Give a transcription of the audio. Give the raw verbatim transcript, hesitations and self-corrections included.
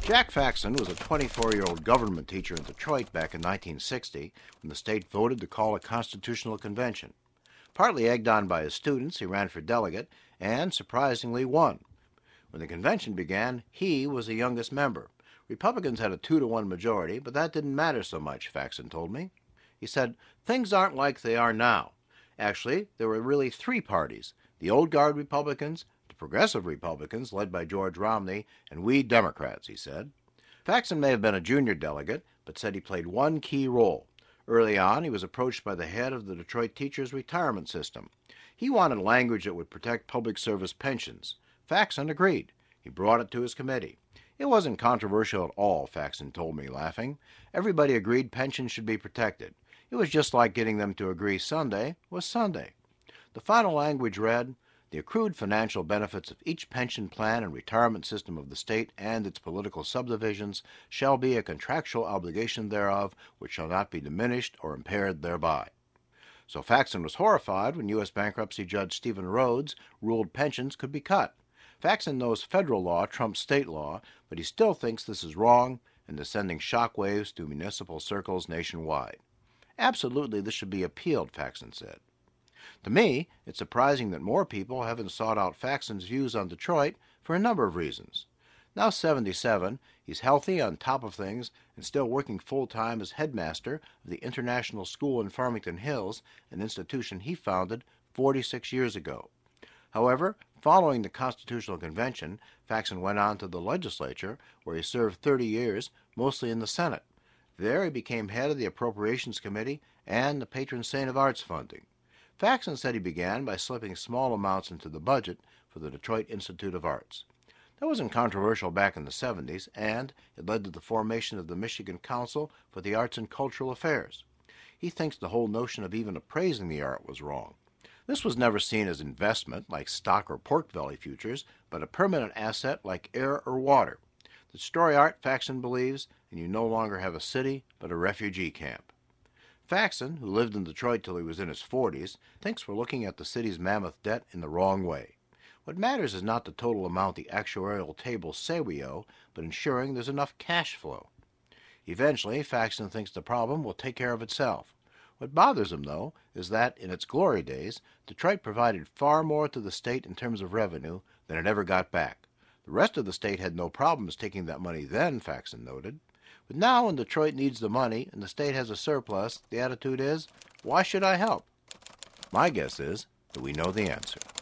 Jack Faxon was a twenty-four-year-old government teacher in Detroit back in nineteen sixty when the state voted to call a constitutional convention. Partly egged on by his students, he ran for delegate and, surprisingly, won. When the convention began, he was the youngest member. Republicans had a two to one majority, but that didn't matter so much, Faxon told me. He said, "Things aren't like they are now. Actually, there were really three parties, the old guard Republicans, the progressive Republicans, led by George Romney, and we Democrats," he said. Faxon may have been a junior delegate, but said he played one key role. Early on, he was approached by the head of the Detroit teachers' retirement system. He wanted language that would protect public service pensions. Faxon agreed. He brought it to his committee. It wasn't controversial at all, Faxon told me, laughing. Everybody agreed pensions should be protected. It was just like getting them to agree Sunday was Sunday. The final language read, "The accrued financial benefits of each pension plan and retirement system of the state and its political subdivisions shall be a contractual obligation thereof, which shall not be diminished or impaired thereby." So Faxon was horrified when U S bankruptcy judge Stephen Rhodes ruled pensions could be cut. Faxon knows federal law trumps state law, but he still thinks this is wrong and is sending shockwaves through municipal circles nationwide. Absolutely, this should be appealed, Faxon said. To me, it's surprising that more people haven't sought out Faxon's views on Detroit for a number of reasons. Now seventy-seven, he's healthy, on top of things, and still working full-time as headmaster of the International School in Farmington Hills, an institution he founded forty-six years ago. However, following the Constitutional Convention, Faxon went on to the legislature, where he served thirty years, mostly in the Senate. There he became head of the Appropriations Committee and the patron saint of arts funding. Faxon said he began by slipping small amounts into the budget for the Detroit Institute of Arts. That wasn't controversial back in the seventies, and it led to the formation of the Michigan Council for the Arts and Cultural Affairs. He thinks the whole notion of even appraising the art was wrong. This was never seen as investment like stock or pork belly futures, but a permanent asset like air or water. Destroy art, Faxon believes, and you no longer have a city, but a refugee camp. Faxon, who lived in Detroit till he was in his forties, thinks we're looking at the city's mammoth debt in the wrong way. What matters is not the total amount the actuarial tables say we owe, but ensuring there's enough cash flow. Eventually, Faxon thinks the problem will take care of itself. What bothers him, though, is that, in its glory days, Detroit provided far more to the state in terms of revenue than it ever got back. The rest of the state had no problems taking that money then, Faxon noted. But now when Detroit needs the money and the state has a surplus, the attitude is, why should I help? My guess is that we know the answer.